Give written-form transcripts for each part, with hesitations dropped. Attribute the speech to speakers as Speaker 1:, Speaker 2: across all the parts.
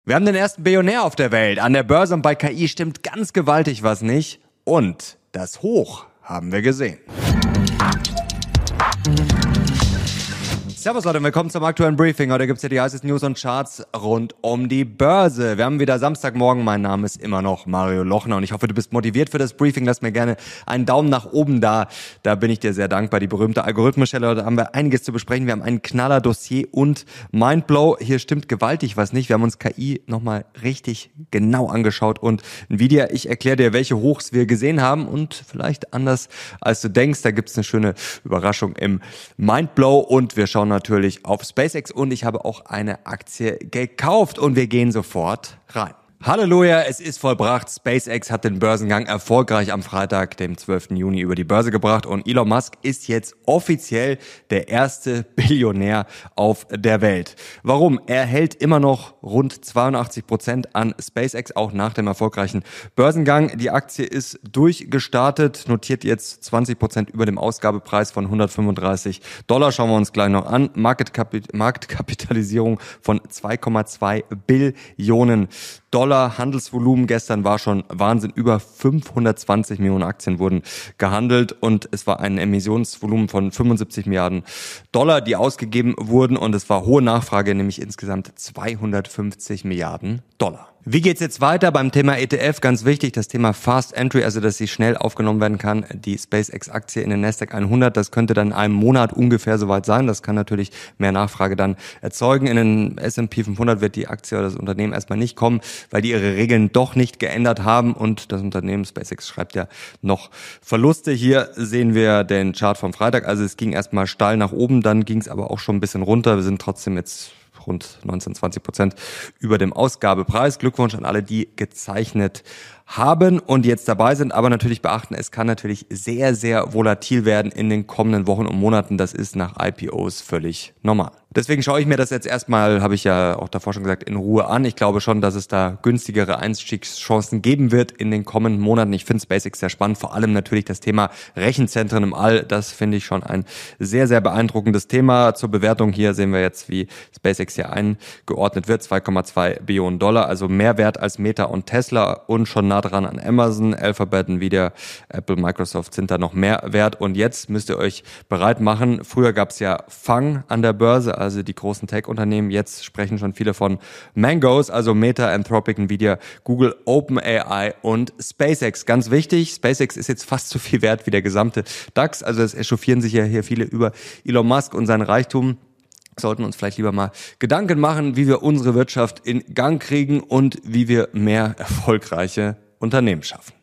Speaker 1: Wir haben den ersten Billionär auf der Welt. An der Börse und bei KI stimmt ganz gewaltig was nicht. Und das Hoch haben wir gesehen. Servus Leute, willkommen zum aktuellen Briefing. Heute gibt's hier die heißesten News und Charts rund um die Börse. Wir haben wieder Samstagmorgen. Mein Name ist immer noch Mario Lochner und ich hoffe, du bist motiviert für das Briefing. Lass mir gerne einen Daumen nach oben da. Da bin ich dir sehr dankbar. Die berühmte Algorithmusstelle. Heute haben wir einiges zu besprechen. Wir haben einen Knaller-Dossier und Mindblow. Hier stimmt gewaltig was nicht. Wir haben uns KI nochmal richtig genau angeschaut und Nvidia, ich erkläre dir, welche Hochs wir gesehen haben und vielleicht anders als du denkst. Da gibt's eine schöne Überraschung im Mindblow und wir schauen natürlich auf SpaceX und ich habe auch eine Aktie gekauft und wir gehen sofort rein. Halleluja, es ist vollbracht. SpaceX hat den Börsengang erfolgreich am Freitag, dem 12. Juni, über die Börse gebracht und Elon Musk ist jetzt offiziell der erste Billionär auf der Welt. Warum? Er hält immer noch rund 82% an SpaceX, auch nach dem erfolgreichen Börsengang. Die Aktie ist durchgestartet, notiert jetzt 20% über dem Ausgabepreis von $135. Schauen wir uns gleich noch an. Marktkapitalisierung von 2,2 Billionen $. Handelsvolumen gestern war schon Wahnsinn. Über 520 Millionen Aktien wurden gehandelt und es war ein Emissionsvolumen von 75 Milliarden $, die ausgegeben wurden und es war hohe Nachfrage, nämlich insgesamt 250 Milliarden $. Wie geht's jetzt weiter beim Thema ETF? Ganz wichtig, das Thema Fast Entry, also dass sie schnell aufgenommen werden kann. Die SpaceX-Aktie in den Nasdaq 100, das könnte dann in einem Monat ungefähr soweit sein. Das kann natürlich mehr Nachfrage dann erzeugen. In den S&P 500 wird die Aktie oder das Unternehmen erstmal nicht kommen, weil die ihre Regeln doch nicht geändert haben und das Unternehmen SpaceX schreibt ja noch Verluste. Hier sehen wir den Chart vom Freitag. Also es ging erstmal steil nach oben, dann ging es aber auch schon ein bisschen runter. Wir sind trotzdem jetzt rund 19-20% über dem Ausgabepreis. Glückwunsch an alle, die gezeichnet haben und jetzt dabei sind, aber natürlich beachten, es kann natürlich sehr, sehr volatil werden in den kommenden Wochen und Monaten. Das ist nach IPOs völlig normal. Deswegen schaue ich mir das jetzt erstmal, habe ich ja auch davor schon gesagt, in Ruhe an. Ich glaube schon, dass es da günstigere Einstiegschancen geben wird in den kommenden Monaten. Ich finde SpaceX sehr spannend, vor allem natürlich das Thema Rechenzentren im All. Das finde ich schon ein sehr, sehr beeindruckendes Thema. Zur Bewertung hier sehen wir jetzt, wie SpaceX hier eingeordnet wird. 2,2 Billionen $, also mehr wert als Meta und Tesla und schon nah dran an Amazon, Alphabet, Nvidia, Apple, Microsoft sind da noch mehr wert. Und jetzt müsst ihr euch bereit machen. Früher gab es ja FANG an der Börse, also die großen Tech-Unternehmen. Jetzt sprechen schon viele von Mangos, also Meta, Anthropic, Nvidia, Google, OpenAI und SpaceX. Ganz wichtig, SpaceX ist jetzt fast so viel wert wie der gesamte DAX. Also es echauffieren sich ja hier viele über Elon Musk und seinen Reichtum. Sollten uns vielleicht lieber mal Gedanken machen, wie wir unsere Wirtschaft in Gang kriegen und wie wir mehr erfolgreiche Unternehmen schaffen.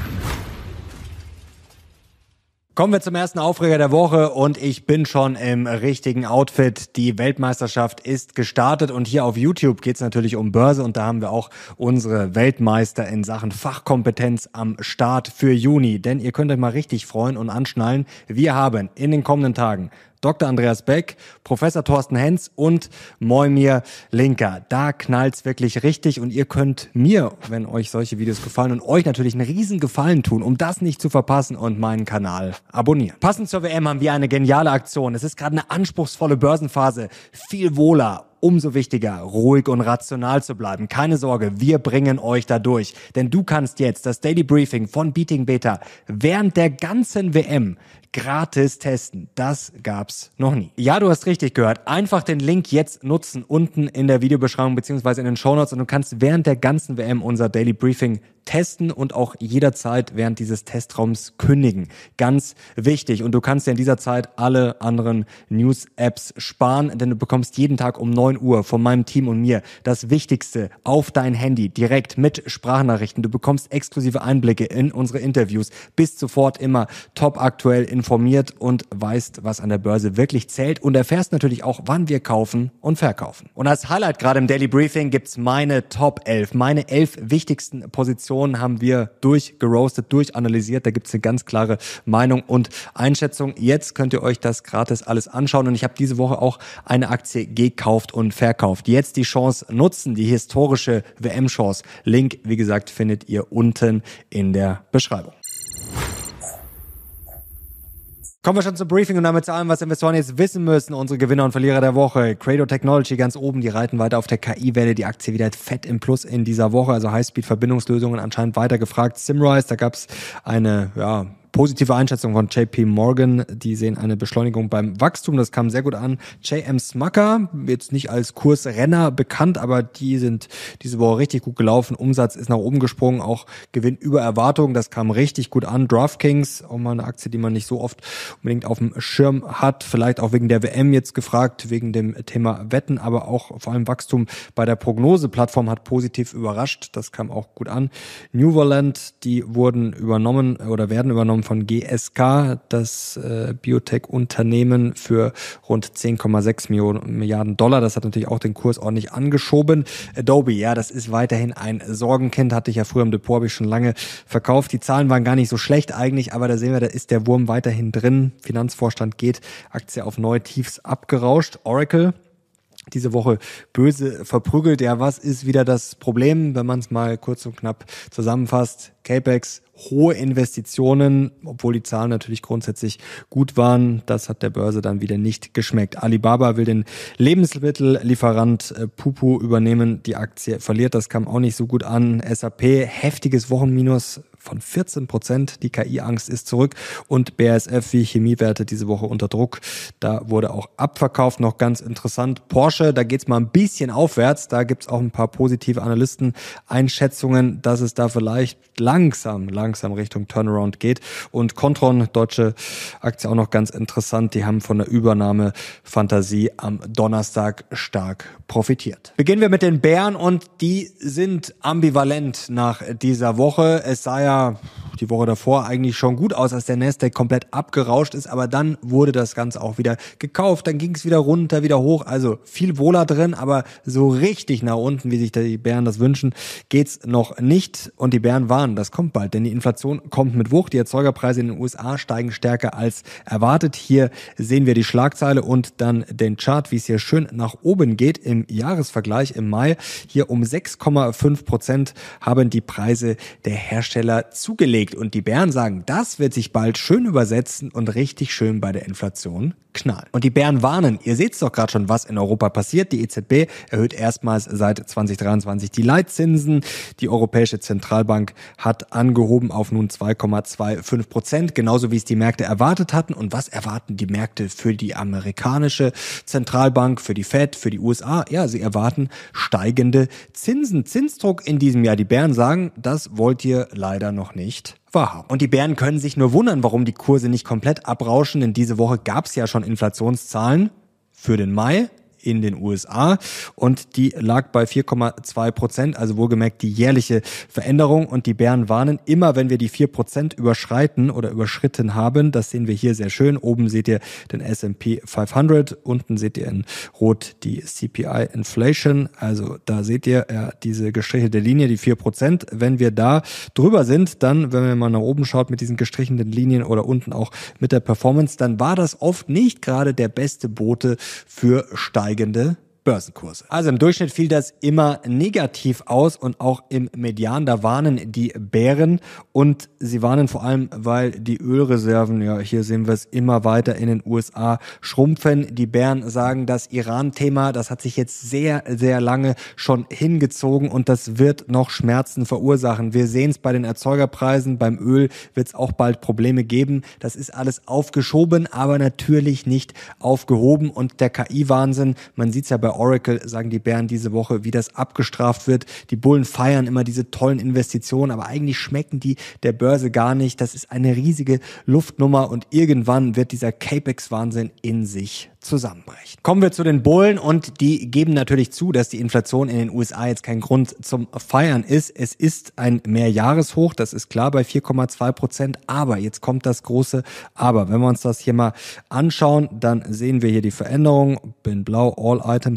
Speaker 1: Kommen wir zum ersten Aufreger der Woche und ich bin schon im richtigen Outfit. Die Weltmeisterschaft ist gestartet und hier auf YouTube geht es natürlich um Börse und da haben wir auch unsere Weltmeister in Sachen Fachkompetenz am Start für Juni. Denn ihr könnt euch mal richtig freuen und anschnallen. Wir haben in den kommenden Tagen Dr. Andreas Beck, Professor Thorsten Henz und Moimir Linker. Da knallt's wirklich richtig und ihr könnt mir, wenn euch solche Videos gefallen und euch natürlich einen riesen Gefallen tun, um das nicht zu verpassen und meinen Kanal abonnieren. Passend zur WM haben wir eine geniale Aktion. Es ist gerade eine anspruchsvolle Börsenphase. Viel wohler. Umso wichtiger, ruhig und rational zu bleiben. Keine Sorge, wir bringen euch da durch. Denn du kannst jetzt das Daily Briefing von Beating Beta während der ganzen WM gratis testen. Das gab's noch nie. Ja, du hast richtig gehört. Einfach den Link jetzt nutzen, unten in der Videobeschreibung bzw. in den Shownotes und du kannst während der ganzen WM unser Daily Briefing testen und auch jederzeit während dieses Testraums kündigen. Ganz wichtig. Und du kannst dir in dieser Zeit alle anderen News-Apps sparen, denn du bekommst jeden Tag um 9 Uhr von meinem Team und mir das Wichtigste auf dein Handy, direkt mit Sprachnachrichten. Du bekommst exklusive Einblicke in unsere Interviews, bist sofort immer top aktuell informiert und weißt, was an der Börse wirklich zählt und erfährst natürlich auch, wann wir kaufen und verkaufen. Und als Highlight gerade im Daily Briefing gibt's meine Top 11, meine 11 wichtigsten Positionen haben wir durchgeroastet, durchanalysiert. Da gibt's eine ganz klare Meinung und Einschätzung. Jetzt könnt ihr euch das gratis alles anschauen und ich habe diese Woche auch eine Aktie gekauft und verkauft. Jetzt die Chance nutzen, die historische WM-Chance. Link, wie gesagt, findet ihr unten in der Beschreibung.
Speaker 2: Kommen wir schon zum Briefing und damit zu allem, was Investoren jetzt wissen müssen. Unsere Gewinner und Verlierer der Woche. Credo Technology ganz oben, die reiten weiter auf der KI-Welle. Die Aktie wieder fett im Plus in dieser Woche. Also Highspeed-Verbindungslösungen anscheinend weiter gefragt. Simrise, da gab es eine, positive Einschätzung von JP Morgan. Die sehen eine Beschleunigung beim Wachstum. Das kam sehr gut an. JM Smucker, jetzt nicht als Kursrenner bekannt, aber die sind diese Woche richtig gut gelaufen. Umsatz ist nach oben gesprungen, auch Gewinn über Erwartungen. Das kam richtig gut an. DraftKings, auch mal eine Aktie, die man nicht so oft unbedingt auf dem Schirm hat. Vielleicht auch wegen der WM jetzt gefragt, wegen dem Thema Wetten, aber auch vor allem Wachstum bei der Prognoseplattform hat positiv überrascht. Das kam auch gut an. Nuvalent, die wurden übernommen oder werden übernommen von GSK, das Biotech-Unternehmen für rund 10,6 Milliarden Dollar. Das hat natürlich auch den Kurs ordentlich angeschoben. Adobe, ja, das ist weiterhin ein Sorgenkind, hatte ich ja früher im Depot, habe ich schon lange verkauft. Die Zahlen waren gar nicht so schlecht eigentlich, aber da sehen wir, da ist der Wurm weiterhin drin. Finanzvorstand geht, Aktie auf neue Tiefs abgerauscht. Oracle, diese Woche böse verprügelt. Ja, was ist wieder das Problem, wenn man es mal kurz und knapp zusammenfasst? CapEx, hohe Investitionen, obwohl die Zahlen natürlich grundsätzlich gut waren. Das hat der Börse dann wieder nicht geschmeckt. Alibaba will den Lebensmittellieferant Pupu übernehmen. Die Aktie verliert, das kam auch nicht so gut an. SAP, heftiges Wochenminus von 14%. Die KI-Angst ist zurück. Und BASF wie Chemiewerte diese Woche unter Druck. Da wurde auch abverkauft. Noch ganz interessant. Porsche, da geht's mal ein bisschen aufwärts. Da gibt's auch ein paar positive Analysten-Einschätzungen, dass es da vielleicht langsam Richtung Turnaround geht. Und Kontron, deutsche Aktie, auch noch ganz interessant. Die haben von der Übernahme-Fantasie am Donnerstag stark profitiert. Beginnen wir mit den Bären und die sind ambivalent nach dieser Woche. Es sah ja die Woche davor eigentlich schon gut aus, als der Nasdaq komplett abgerauscht ist, aber dann wurde das Ganze auch wieder gekauft, dann ging es wieder runter, wieder hoch, also viel Wohler drin, aber so richtig nach unten, wie sich die Bären das wünschen, geht's noch nicht und die Bären warnen, das kommt bald, denn die Inflation kommt mit Wucht, die Erzeugerpreise in den USA steigen stärker als erwartet. Hier sehen wir die Schlagzeile und dann den Chart, wie es hier schön nach oben geht im Jahresvergleich im Mai. Hier um 6,5% haben die Preise der Hersteller zugelegt. Und die Bären sagen, das wird sich bald schön übersetzen und richtig schön bei der Inflation knallen. Und die Bären warnen, ihr seht es doch gerade schon, was in Europa passiert. Die EZB erhöht erstmals seit 2023 die Leitzinsen. Die Europäische Zentralbank hat angehoben auf nun 2,25%, genauso wie es die Märkte erwartet hatten. Und was erwarten die Märkte für die amerikanische Zentralbank, für die Fed, für die USA? Ja, sie erwarten steigende Zinsen. Zinsdruck in diesem Jahr. Die Bären sagen, das wollt ihr leider noch nicht wahrhaben. Und die Bären können sich nur wundern, warum die Kurse nicht komplett abrauschen, denn diese Woche gab es ja schon Inflationszahlen für den Mai in den USA und die lag bei 4,2%, also wohlgemerkt die jährliche Veränderung und die Bären warnen, immer wenn wir die 4% überschreiten oder überschritten haben, das sehen wir hier sehr schön, oben seht ihr den S&P 500, unten seht ihr in rot die CPI Inflation, also da seht ihr diese gestrichelte Linie, die 4%, wenn wir da drüber sind, dann, wenn man mal nach oben schaut mit diesen gestrichenen Linien oder unten auch mit der Performance, dann war das oft nicht gerade der beste Bote für steigende Börsenkurse. Also im Durchschnitt fiel das immer negativ aus und auch im Median, da warnen die Bären und sie warnen vor allem, weil die Ölreserven, ja hier sehen wir es, immer weiter in den USA schrumpfen. Die Bären sagen, das Iran-Thema, das hat sich jetzt sehr, sehr lange schon hingezogen und das wird noch Schmerzen verursachen. Wir sehen es bei den Erzeugerpreisen, beim Öl wird es auch bald Probleme geben. Das ist alles aufgeschoben, aber natürlich nicht aufgehoben und der KI-Wahnsinn, man sieht es ja bei Oracle, sagen die Bären diese Woche, wie das abgestraft wird. Die Bullen feiern immer diese tollen Investitionen, aber eigentlich schmecken die der Börse gar nicht. Das ist eine riesige Luftnummer und irgendwann wird dieser Capex-Wahnsinn in sich zusammenbrechen. Kommen wir zu den Bullen und die geben natürlich zu, dass die Inflation in den USA jetzt kein Grund zum Feiern ist. Es ist ein Mehrjahreshoch, das ist klar bei 4,2%, aber jetzt kommt das große Aber. Wenn wir uns das hier mal anschauen, dann sehen wir hier die Veränderung in blau, All Items,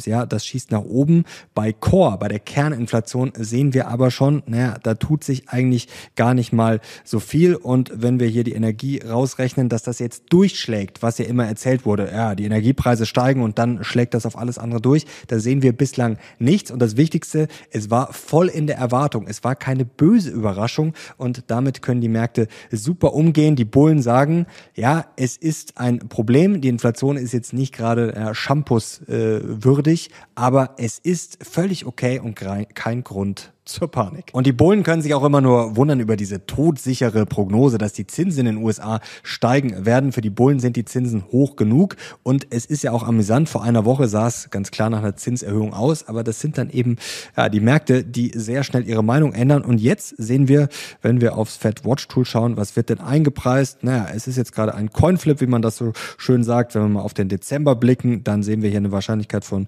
Speaker 2: ja, das schießt nach oben. Bei Core, bei der Kerninflation sehen wir aber schon, da tut sich eigentlich gar nicht mal so viel. Und wenn wir hier die Energie rausrechnen, dass das jetzt durchschlägt, was ja immer erzählt wurde, ja, die Energiepreise steigen und dann schlägt das auf alles andere durch, da sehen wir bislang nichts. Und das Wichtigste, es war voll in der Erwartung. Es war keine böse Überraschung und damit können die Märkte super umgehen. Die Bullen sagen, ja, es ist ein Problem. Die Inflation ist jetzt nicht gerade Shampoos würdig, aber es ist völlig okay und kein Grund zur Panik. Und die Bullen können sich auch immer nur wundern über diese todsichere Prognose, dass die Zinsen in den USA steigen werden. Für die Bullen sind die Zinsen hoch genug und es ist ja auch amüsant. Vor einer Woche sah es ganz klar nach einer Zinserhöhung aus, aber das sind dann eben die Märkte, die sehr schnell ihre Meinung ändern. Und jetzt sehen wir, wenn wir aufs Fed Watch Tool schauen, was wird denn eingepreist? Es ist jetzt gerade ein Coinflip, wie man das so schön sagt. Wenn wir mal auf den Dezember blicken, dann sehen wir hier eine Wahrscheinlichkeit von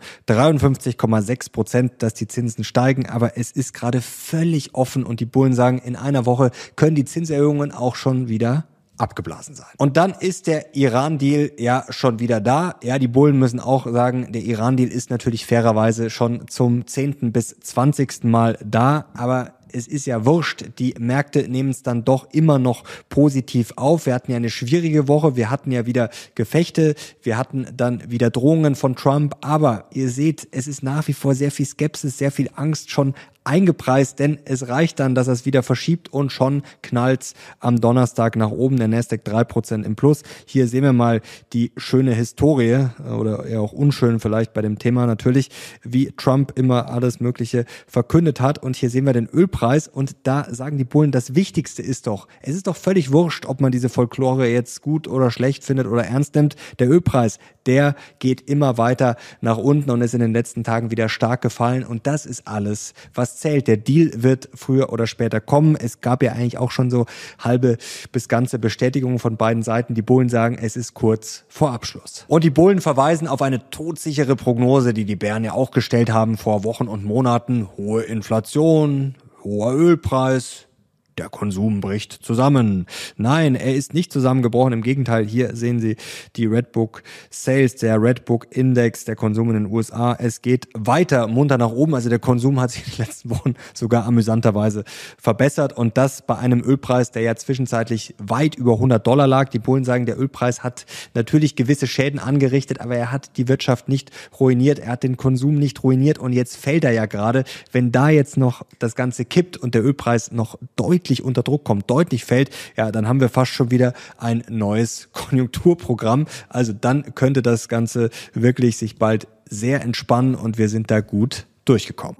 Speaker 2: 53,6%, dass die Zinsen steigen, aber es ist gerade völlig offen und die Bullen sagen, in einer Woche können die Zinserhöhungen auch schon wieder abgeblasen sein. Und dann ist der Iran-Deal ja schon wieder da. Ja, die Bullen müssen auch sagen, der Iran-Deal ist natürlich fairerweise schon zum 10. bis 20. Mal da, aber es ist ja wurscht, die Märkte nehmen es dann doch immer noch positiv auf. Wir hatten ja eine schwierige Woche, wir hatten ja wieder Gefechte, wir hatten dann wieder Drohungen von Trump, aber ihr seht, es ist nach wie vor sehr viel Skepsis, sehr viel Angst schon eingepreist, denn es reicht dann, dass er es wieder verschiebt und schon knallt's am Donnerstag nach oben, der Nasdaq 3% im Plus. Hier sehen wir mal die schöne Historie oder eher auch unschön vielleicht bei dem Thema natürlich, wie Trump immer alles Mögliche verkündet hat und hier sehen wir den Ölpreis und da sagen die Bullen, das Wichtigste ist doch, es ist doch völlig wurscht, ob man diese Folklore jetzt gut oder schlecht findet oder ernst nimmt, der Ölpreis, der geht immer weiter nach unten und ist in den letzten Tagen wieder stark gefallen und das ist alles, was zählt. Der Deal wird früher oder später kommen. Es gab ja eigentlich auch schon so halbe bis ganze Bestätigungen von beiden Seiten. Die Bullen sagen, es ist kurz vor Abschluss. Und die Bullen verweisen auf eine todsichere Prognose, die die Bären ja auch gestellt haben vor Wochen und Monaten. Hohe Inflation, hoher Ölpreis. Der Konsum bricht zusammen. Nein, er ist nicht zusammengebrochen. Im Gegenteil, hier sehen Sie die Redbook Sales, der Redbook Index, der Konsum in den USA. Es geht weiter munter nach oben. Also der Konsum hat sich in den letzten Wochen sogar amüsanterweise verbessert. Und das bei einem Ölpreis, der ja zwischenzeitlich weit über $100 lag. Die Bullen sagen, der Ölpreis hat natürlich gewisse Schäden angerichtet, aber er hat die Wirtschaft nicht ruiniert. Er hat den Konsum nicht ruiniert. Und jetzt fällt er ja gerade. Wenn da jetzt noch das Ganze kippt und der Ölpreis noch deutlich unter Druck kommt, deutlich fällt, ja, dann haben wir fast schon wieder ein neues Konjunkturprogramm. Also dann könnte das Ganze wirklich sich bald sehr entspannen und wir sind da gut durchgekommen.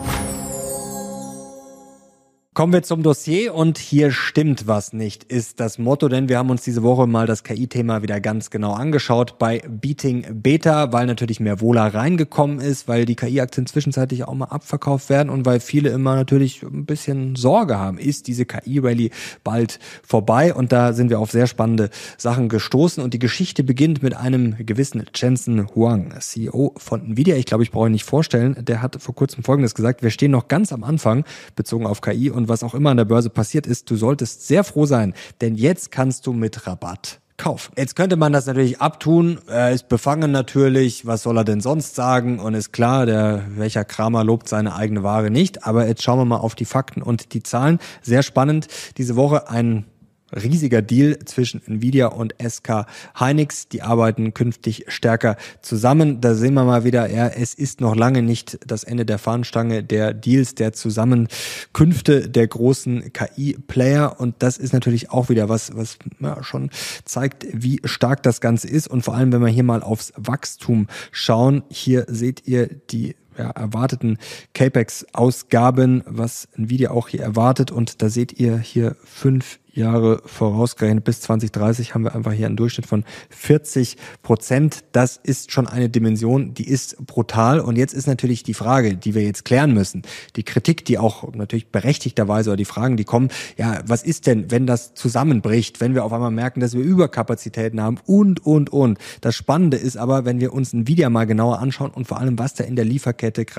Speaker 2: Kommen wir zum Dossier und hier stimmt was nicht, ist das Motto, denn wir haben uns diese Woche mal das KI-Thema wieder ganz genau angeschaut bei Beating Beta, weil natürlich mehr Vola reingekommen ist, weil die KI-Aktien zwischenzeitlich auch mal abverkauft werden und weil viele immer natürlich ein bisschen Sorge haben, ist diese KI-Rallye bald vorbei und da sind wir auf sehr spannende Sachen gestoßen und die Geschichte beginnt mit einem gewissen Jensen Huang, CEO von Nvidia. Ich glaube, ich brauche ihn nicht vorstellen, der hat vor kurzem Folgendes gesagt, wir stehen noch ganz am Anfang bezogen auf KI und was auch immer an der Börse passiert ist, du solltest sehr froh sein, denn jetzt kannst du mit Rabatt kaufen. Jetzt könnte man das natürlich abtun, er ist befangen natürlich, was soll er denn sonst sagen und ist klar, welcher Kramer lobt seine eigene Ware nicht, aber jetzt schauen wir mal auf die Fakten und die Zahlen. Sehr spannend, diese Woche ein riesiger Deal zwischen Nvidia und SK Hynix. Die arbeiten künftig stärker zusammen. Da sehen wir mal wieder, ja, es ist noch lange nicht das Ende der Fahnenstange der Deals, der Zusammenkünfte der großen KI-Player. Und das ist natürlich auch wieder was ja, schon zeigt, wie stark das Ganze ist. Und vor allem, wenn wir hier mal aufs Wachstum schauen, hier seht ihr die erwarteten CapEx-Ausgaben, was Nvidia auch hier erwartet. Und da seht ihr hier 5 Jahre vorausgerechnet bis 2030 haben wir einfach hier einen Durchschnitt von 40%. Das ist schon eine Dimension, die ist brutal. Und jetzt ist natürlich die Frage, die wir jetzt klären müssen, die Kritik, die auch natürlich berechtigterweise oder die Fragen, die kommen, ja, was ist denn, wenn das zusammenbricht, wenn wir auf einmal merken, dass wir Überkapazitäten haben und. Das Spannende ist aber, wenn wir uns Nvidia mal genauer anschauen und vor allem, was da in der Lieferkette gerade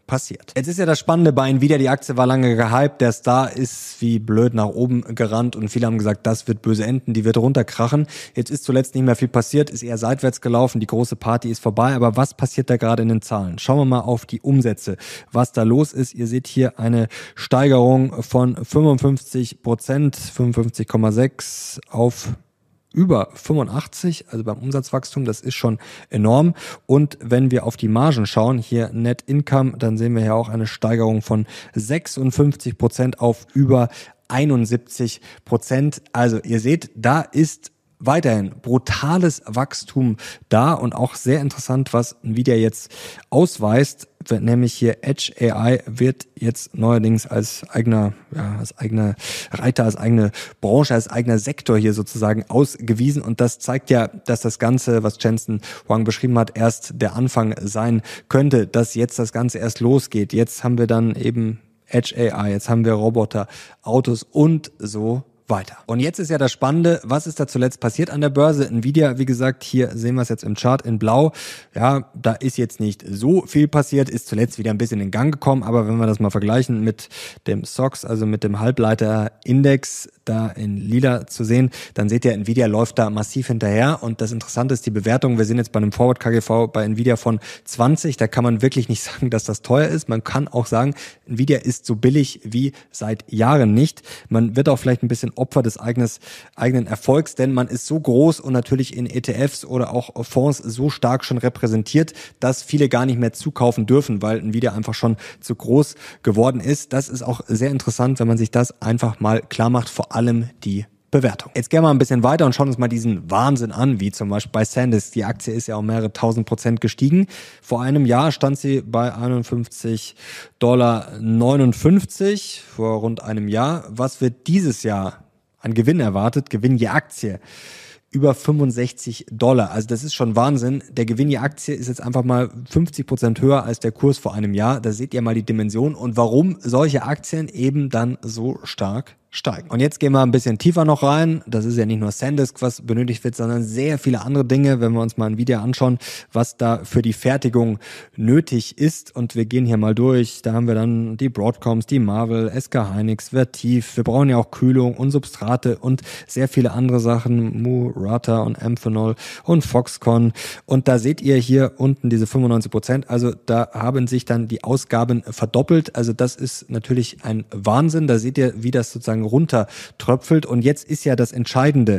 Speaker 2: passiert. Jetzt ist ja das Spannende bei Nvidia, die Aktie war lange gehypt, der Star ist wie blöd nach oben gerannt und viele haben gesagt, das wird böse enden, die wird runterkrachen. Jetzt ist zuletzt nicht mehr viel passiert, ist eher seitwärts gelaufen, die große Party ist vorbei, aber was passiert da gerade in den Zahlen? Schauen wir mal auf die Umsätze, was da los ist. Ihr seht hier eine Steigerung von 55%, 55,6 auf über 85, also beim Umsatzwachstum, das ist schon enorm. Und wenn wir auf die Margen schauen, hier Net Income, dann sehen wir hier auch eine Steigerung von 56% auf über 71%. Also ihr seht, da ist weiterhin brutales Wachstum da und auch sehr interessant, was Nvidia jetzt ausweist, nämlich hier Edge AI wird jetzt neuerdings als eigener Reiter, als eigene Branche, als eigener Sektor hier sozusagen ausgewiesen und das zeigt ja, dass das Ganze, was Jensen Huang beschrieben hat, erst der Anfang sein könnte, dass jetzt das Ganze erst losgeht. Jetzt haben wir dann eben Edge AI, jetzt haben wir Roboter, Autos und so weiter. Und jetzt ist ja das Spannende, was ist da zuletzt passiert an der Börse? Nvidia, wie gesagt, hier sehen wir es jetzt im Chart in blau. Ja, da ist jetzt nicht so viel passiert, ist zuletzt wieder ein bisschen in Gang gekommen, aber wenn wir das mal vergleichen mit dem SOX, also mit dem Halbleiterindex, da in lila zu sehen, dann seht ihr, Nvidia läuft da massiv hinterher und das Interessante ist die Bewertung. Wir sind jetzt bei einem Forward KGV bei Nvidia von 20, da kann man wirklich nicht sagen, dass das teuer ist. Man kann auch sagen, Nvidia ist so billig wie seit Jahren nicht. Man wird auch vielleicht ein bisschen Opfer des eigenen Erfolgs, denn man ist so groß und natürlich in ETFs oder auch Fonds so stark schon repräsentiert, dass viele gar nicht mehr zukaufen dürfen, weil Nvidia einfach schon zu groß geworden ist. Das ist auch sehr interessant, wenn man sich das einfach mal klar macht, vor allem die Bewertung. Jetzt gehen wir ein bisschen weiter und schauen uns mal diesen Wahnsinn an, wie zum Beispiel bei SanDisk. Die Aktie ist ja um mehrere 1000% gestiegen. Vor einem Jahr stand sie bei $51,59, vor rund einem Jahr. Was wird dieses Jahr an Gewinn erwartet? Gewinn je Aktie über $65. Also das ist schon Wahnsinn. Der Gewinn je Aktie ist jetzt einfach mal 50% höher als der Kurs vor einem Jahr. Da seht ihr mal die Dimension und warum solche Aktien eben dann so stark steigen. Und jetzt gehen wir ein bisschen tiefer noch rein. Das ist ja nicht nur SanDisk, was benötigt wird, sondern sehr viele andere Dinge, wenn wir uns mal ein Video anschauen, was da für die Fertigung nötig ist. Und wir gehen hier mal durch. Da haben wir dann die Broadcoms, die Marvell, SK Hynix, Vertiv. Wir brauchen ja auch Kühlung und Substrate und sehr viele andere Sachen. Murata und Amphenol und Foxconn. Und da seht ihr hier unten diese 95%. Also da haben sich dann die Ausgaben verdoppelt. Also das ist natürlich ein Wahnsinn. Da seht ihr, wie das sozusagen runtertröpfelt. Und jetzt ist ja das Entscheidende,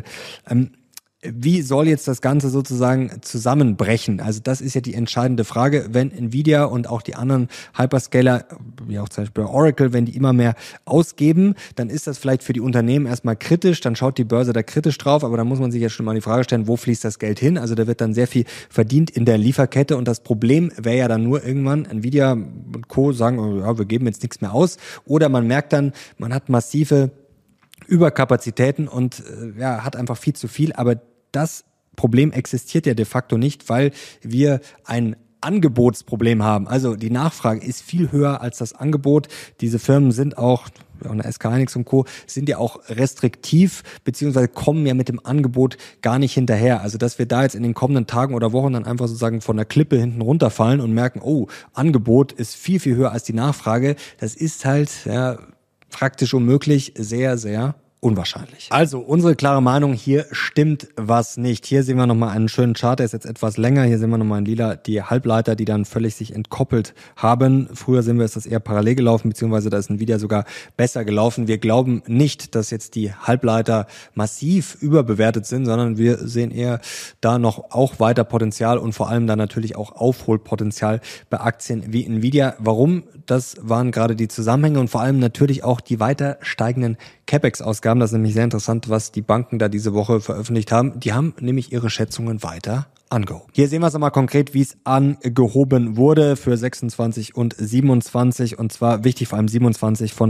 Speaker 2: wie soll jetzt das Ganze sozusagen zusammenbrechen? Also das ist ja die entscheidende Frage. Wenn Nvidia und auch die anderen Hyperscaler, wie auch zum Beispiel Oracle, wenn die immer mehr ausgeben, dann ist das vielleicht für die Unternehmen erstmal kritisch, dann schaut die Börse da kritisch drauf, aber da muss man sich ja schon mal die Frage stellen, wo fließt das Geld hin? Also da wird dann sehr viel verdient in der Lieferkette und das Problem wäre ja dann nur irgendwann, Nvidia und Co. sagen, ja, wir geben jetzt nichts mehr aus, oder man merkt dann, man hat massive Überkapazitäten und hat einfach viel zu viel, aber das Problem existiert ja de facto nicht, weil wir ein Angebotsproblem haben. Also die Nachfrage ist viel höher als das Angebot. Diese Firmen sind auch, und SK Hynix und Co., sind ja auch restriktiv, beziehungsweise kommen ja mit dem Angebot gar nicht hinterher. Also dass wir da jetzt in den kommenden Tagen oder Wochen dann einfach sozusagen von der Klippe hinten runterfallen und merken, oh, Angebot ist viel, viel höher als die Nachfrage, das ist halt praktisch unmöglich, sehr, sehr unwahrscheinlich. Also unsere klare Meinung, hier stimmt was nicht. Hier sehen wir nochmal einen schönen Chart, der ist jetzt etwas länger. Hier sehen wir nochmal in lila die Halbleiter, die dann völlig sich entkoppelt haben. Früher sehen wir, ist das eher parallel gelaufen, beziehungsweise da ist Nvidia sogar besser gelaufen. Wir glauben nicht, dass jetzt die Halbleiter massiv überbewertet sind, sondern wir sehen eher da noch auch weiter Potenzial und vor allem dann natürlich auch Aufholpotenzial bei Aktien wie Nvidia. Warum? Das waren gerade die Zusammenhänge und vor allem natürlich auch die weiter steigenden CapEx-Ausgaben. Das ist nämlich sehr interessant, was die Banken da diese Woche veröffentlicht haben. Die haben nämlich ihre Schätzungen weiter angehoben. Hier sehen wir es nochmal konkret, wie es angehoben wurde für 26 und 27 und zwar wichtig vor allem 27 von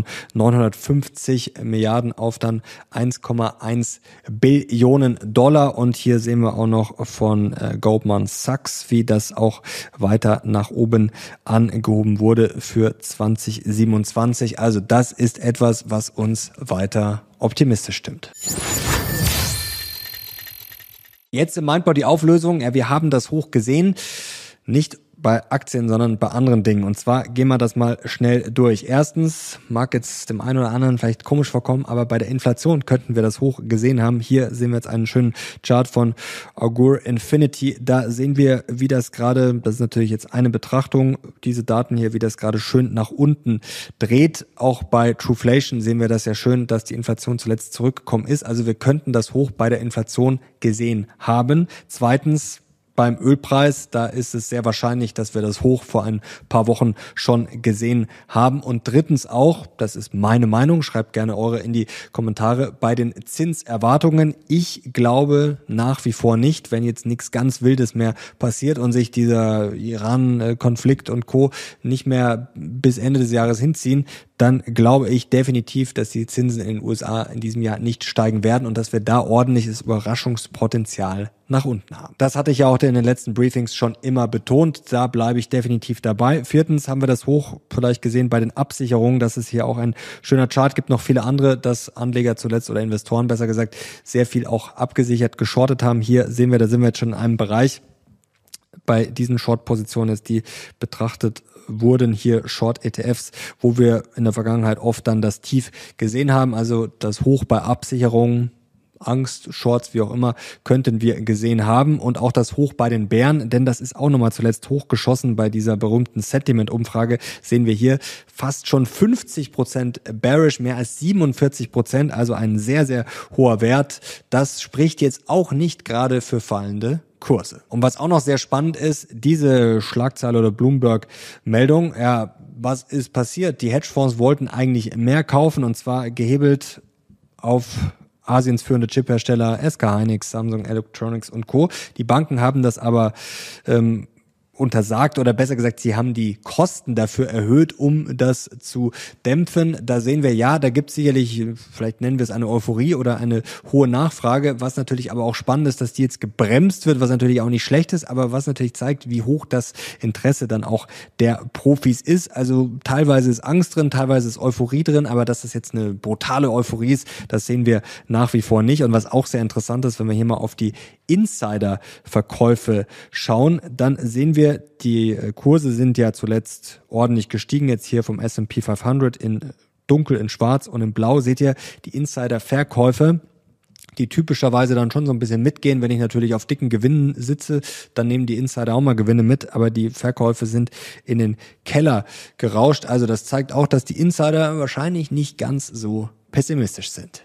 Speaker 2: 950 Milliarden auf dann 1,1 Billionen Dollar und hier sehen wir auch noch von Goldman Sachs, wie das auch weiter nach oben angehoben wurde für 2027. Also das ist etwas, was uns weiter optimistisch stimmt. Jetzt im Mindboard die Auflösung. Ja, wir haben das Hoch gesehen. Nicht bei Aktien, sondern bei anderen Dingen. Und zwar gehen wir das mal schnell durch. Erstens, mag jetzt dem einen oder anderen vielleicht komisch vorkommen, aber bei der Inflation könnten wir das hoch gesehen haben. Hier sehen wir jetzt einen schönen Chart von Augur Infinity. Da sehen wir, wie das gerade, das ist natürlich jetzt eine Betrachtung, diese Daten hier, wie das gerade schön nach unten dreht. Auch bei Trueflation sehen wir das ja schön, dass die Inflation zuletzt zurückgekommen ist. Also wir könnten das hoch bei der Inflation gesehen haben. Zweitens, beim Ölpreis, da ist es sehr wahrscheinlich, dass wir das Hoch vor ein paar Wochen schon gesehen haben. Und drittens auch, das ist meine Meinung, schreibt gerne eure in die Kommentare, bei den Zinserwartungen. Ich glaube nach wie vor nicht, wenn jetzt nichts ganz Wildes mehr passiert und sich dieser Iran-Konflikt und Co. nicht mehr bis Ende des Jahres hinziehen, dann glaube ich definitiv, dass die Zinsen in den USA in diesem Jahr nicht steigen werden und dass wir da ordentliches Überraschungspotenzial nach unten haben. Das hatte ich ja auch in den letzten Briefings schon immer betont. Da bleibe ich definitiv dabei. Viertens haben wir das Hoch vielleicht gesehen bei den Absicherungen, dass es hier auch ein schöner Chart gibt. Noch viele andere, dass Anleger zuletzt oder Investoren besser gesagt sehr viel auch abgesichert geschortet haben. Hier sehen wir, da sind wir jetzt schon in einem Bereich bei diesen Short-Positionen jetzt, die betrachtet wurden, hier Short-ETFs, wo wir in der Vergangenheit oft dann das Tief gesehen haben, also das Hoch bei Absicherungen, Angst, Shorts, wie auch immer, könnten wir gesehen haben und auch das Hoch bei den Bären, denn das ist auch nochmal zuletzt hochgeschossen bei dieser berühmten Sentiment-Umfrage, sehen wir hier fast schon 50% bearish, mehr als 47%, also ein sehr, sehr hoher Wert. Das spricht jetzt auch nicht gerade für fallende Kurse. Und was auch noch sehr spannend ist, diese Schlagzeile oder Bloomberg-Meldung, ja, was ist passiert? Die Hedgefonds wollten eigentlich mehr kaufen und zwar gehebelt auf Asiens führende Chiphersteller SK Hynix, Samsung Electronics und Co. Die Banken haben das aber untersagt oder besser gesagt, sie haben die Kosten dafür erhöht, um das zu dämpfen. Da sehen wir, ja, da gibt es sicherlich, vielleicht nennen wir es eine Euphorie oder eine hohe Nachfrage, was natürlich aber auch spannend ist, dass die jetzt gebremst wird, was natürlich auch nicht schlecht ist, aber was natürlich zeigt, wie hoch das Interesse dann auch der Profis ist. Also teilweise ist Angst drin, teilweise ist Euphorie drin, aber dass das jetzt eine brutale Euphorie ist, das sehen wir nach wie vor nicht. Und was auch sehr interessant ist, wenn wir hier mal auf die Insider-Verkäufe schauen, dann sehen wir, die Kurse sind ja zuletzt ordentlich gestiegen, jetzt hier vom S&P 500 in dunkel, in schwarz und in blau seht ihr die Insider-Verkäufe, die typischerweise dann schon so ein bisschen mitgehen. Wenn ich natürlich auf dicken Gewinnen sitze, dann nehmen die Insider auch mal Gewinne mit, aber die Verkäufe sind in den Keller gerauscht. Also das zeigt auch, dass die Insider wahrscheinlich nicht ganz so pessimistisch sind.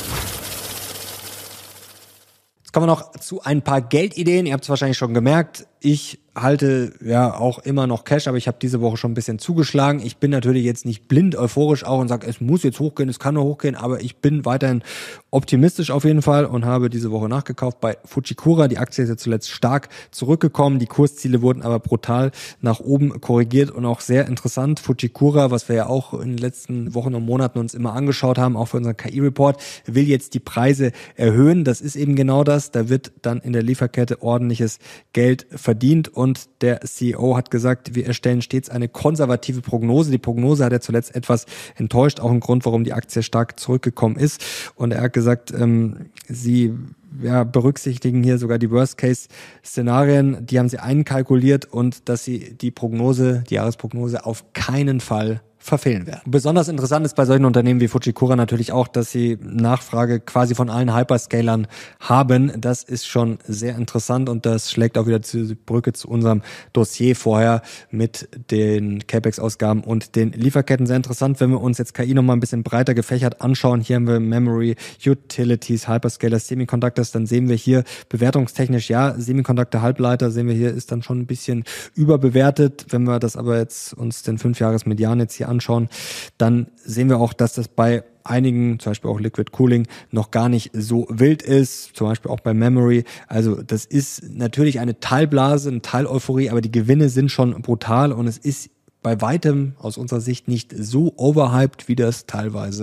Speaker 2: Jetzt kommen wir noch zu ein paar Geldideen. Ihr habt es wahrscheinlich schon gemerkt. Ich halte ja auch immer noch Cash, aber ich habe diese Woche schon ein bisschen zugeschlagen. Ich bin natürlich jetzt nicht blind euphorisch auch und sage, es muss jetzt hochgehen, es kann nur hochgehen, aber ich bin weiterhin optimistisch auf jeden Fall und habe diese Woche nachgekauft bei Fujikura. Die Aktie ist jetzt zuletzt stark zurückgekommen, die Kursziele wurden aber brutal nach oben korrigiert und auch sehr interessant. Fujikura, was wir ja auch in den letzten Wochen und Monaten uns immer angeschaut haben, auch für unseren KI-Report, will jetzt die Preise erhöhen. Das ist eben genau das. Da wird dann in der Lieferkette ordentliches Geld verdient und der CEO hat gesagt, wir erstellen stets eine konservative Prognose. Die Prognose hat er zuletzt etwas enttäuscht, auch ein Grund, warum die Aktie stark zurückgekommen ist. Und er hat gesagt, sie berücksichtigen hier sogar die Worst-Case-Szenarien, die haben sie einkalkuliert und dass sie die Prognose, die Jahresprognose auf keinen Fall verfehlen werden. Besonders interessant ist bei solchen Unternehmen wie Fujikura natürlich auch, dass sie Nachfrage quasi von allen Hyperscalern haben. Das ist schon sehr interessant und das schlägt auch wieder die Brücke zu unserem Dossier vorher mit den CapEx-Ausgaben und den Lieferketten. Sehr interessant, wenn wir uns jetzt KI nochmal ein bisschen breiter gefächert anschauen. Hier haben wir Memory, Utilities, Hyperscalers, Semiconductors. Dann sehen wir hier bewertungstechnisch, ja, Semiconductor, Halbleiter, sehen wir hier, ist dann schon ein bisschen überbewertet. Wenn wir das aber jetzt uns den 5-Jahres-Median jetzt hier anschauen, dann sehen wir auch, dass das bei einigen, zum Beispiel auch Liquid Cooling, noch gar nicht so wild ist, zum Beispiel auch bei Memory. Also das ist natürlich eine Teilblase, eine Teileuphorie, aber die Gewinne sind schon brutal und es ist bei weitem aus unserer Sicht nicht so overhyped, wie das teilweise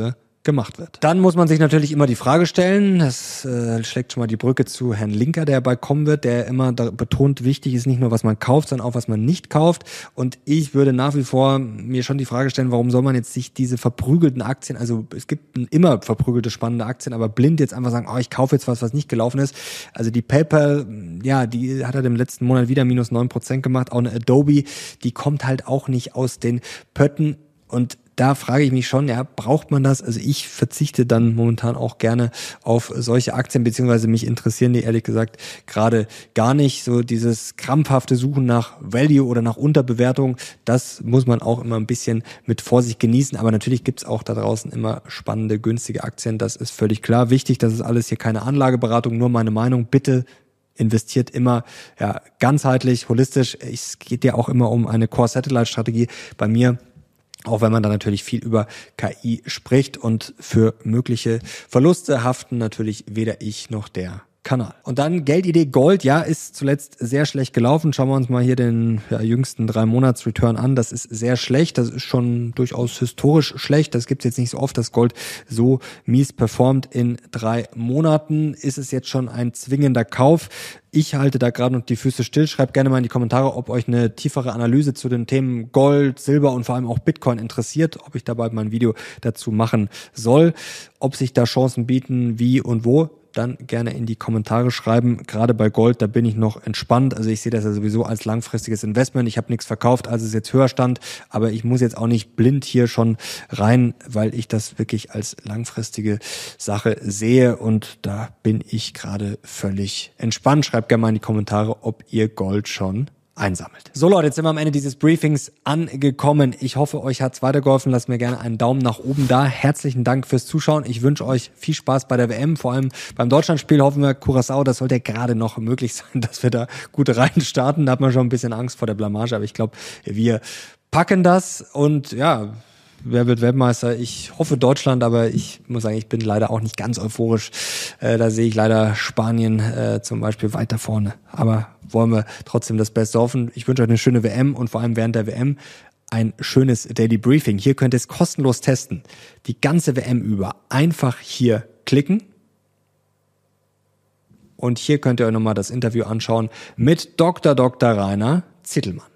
Speaker 2: gemacht wird. Dann muss man sich natürlich immer die Frage stellen, das schlägt schon mal die Brücke zu Herrn Linker, der bald kommen wird, der immer betont, wichtig ist nicht nur, was man kauft, sondern auch, was man nicht kauft. Und ich würde nach wie vor mir schon die Frage stellen, warum soll man jetzt sich diese verprügelten Aktien, also es gibt immer verprügelte spannende Aktien, aber blind jetzt einfach sagen, ich kaufe jetzt was nicht gelaufen ist. Also die PayPal, ja, die hat halt im letzten Monat wieder minus 9% gemacht. Auch eine Adobe, die kommt halt auch nicht aus den Pötten. Und da frage ich mich schon, ja, braucht man das? Also ich verzichte dann momentan auch gerne auf solche Aktien, beziehungsweise mich interessieren die ehrlich gesagt gerade gar nicht. So dieses krampfhafte Suchen nach Value oder nach Unterbewertung, das muss man auch immer ein bisschen mit Vorsicht genießen. Aber natürlich gibt's auch da draußen immer spannende, günstige Aktien. Das ist völlig klar. Wichtig, das ist alles hier keine Anlageberatung, nur meine Meinung. Bitte investiert immer ganzheitlich, holistisch. Es geht ja auch immer um eine Core-Satellite-Strategie. Bei mir, auch wenn man da natürlich viel über KI spricht, und für mögliche Verluste haften natürlich weder ich noch der Kanal. Und dann Geldidee Gold, ja, ist zuletzt sehr schlecht gelaufen. Schauen wir uns mal hier den jüngsten 3-Monats-Return an. Das ist sehr schlecht. Das ist schon durchaus historisch schlecht. Das gibt's jetzt nicht so oft, dass Gold so mies performt. In 3 Monaten ist es jetzt schon ein zwingender Kauf. Ich halte da gerade noch die Füße still. Schreibt gerne mal in die Kommentare, ob euch eine tiefere Analyse zu den Themen Gold, Silber und vor allem auch Bitcoin interessiert, ob ich da bald mal ein Video dazu machen soll, ob sich da Chancen bieten, wie und wo. Dann gerne in die Kommentare schreiben. Gerade bei Gold, da bin ich noch entspannt. Also ich sehe das ja sowieso als langfristiges Investment. Ich habe nichts verkauft, als es jetzt höher stand. Aber ich muss jetzt auch nicht blind hier schon rein, weil ich das wirklich als langfristige Sache sehe. Und da bin ich gerade völlig entspannt. Schreibt gerne mal in die Kommentare, ob ihr Gold schon einsammelt. So Leute, jetzt sind wir am Ende dieses Briefings angekommen. Ich hoffe, euch hat's weitergeholfen. Lasst mir gerne einen Daumen nach oben da. Herzlichen Dank fürs Zuschauen. Ich wünsche euch viel Spaß bei der WM. Vor allem beim Deutschlandspiel hoffen wir, Curaçao, das sollte ja gerade noch möglich sein, dass wir da gut rein starten. Da hat man schon ein bisschen Angst vor der Blamage, aber ich glaube, wir packen das. Und ja, wer wird Weltmeister? Ich hoffe Deutschland, aber ich muss sagen, ich bin leider auch nicht ganz euphorisch. Da sehe ich leider Spanien zum Beispiel weiter vorne. Aber wollen wir trotzdem das Beste hoffen. Ich wünsche euch eine schöne WM und vor allem während der WM ein schönes Daily Briefing. Hier könnt ihr es kostenlos testen. Die ganze WM über. Einfach hier klicken. Und hier könnt ihr euch nochmal das Interview anschauen mit Dr. Rainer Zittelmann.